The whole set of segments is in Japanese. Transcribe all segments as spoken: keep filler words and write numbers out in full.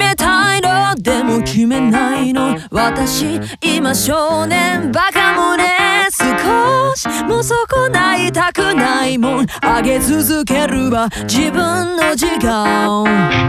めたいのでも決めないの。私今少年バカ胸、少しも損ないたくないもん。あげ続けるわ自分の時間。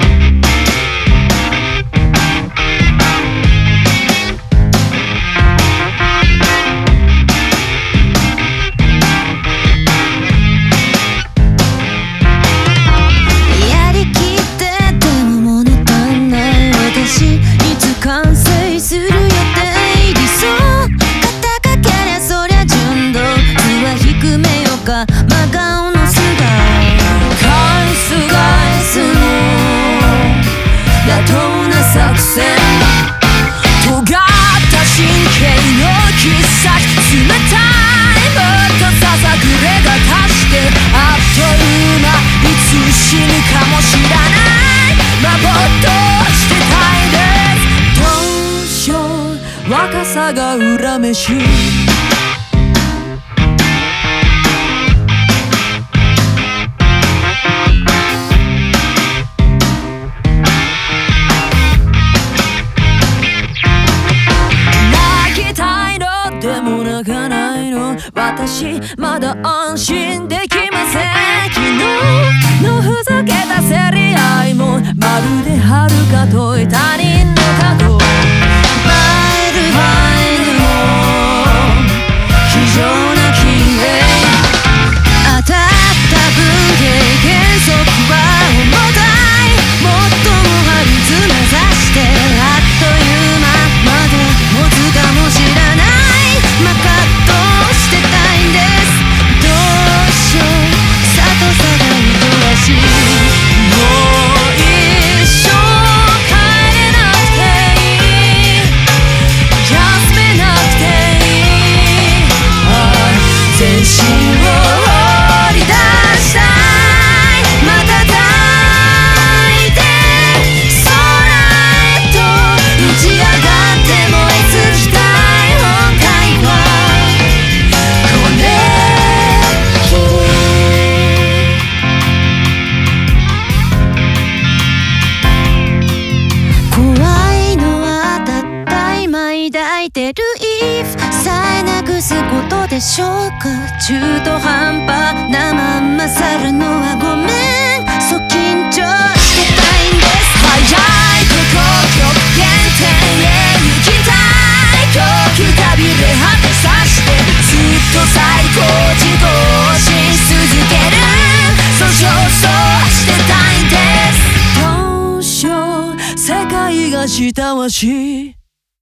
完成する予定、理想肩かけりゃそりゃ純度、図は低めよか真顔の素顔。返す返すの妥当な作戦、尖った神経の切っ先、冷たいもっとささくれが足して、あっという間いつ死ぬかもしらない、まぼっとしてたいです。若さが恨めしい、泣きたいのでも泣かないの。私まだ安心できません。昨日のふざけた競り合いもまるで遥か遠い他人の過去。抱いてる if さえなくすことでしょうか。中途半端なまんま去るのはごめん、そう緊張してたいんです。早いとこ極限点へ行きたい、狂気たびれ果てさしてずっと最高値更新し続ける、そう上昇してたいんです。どうしよう世界が親しい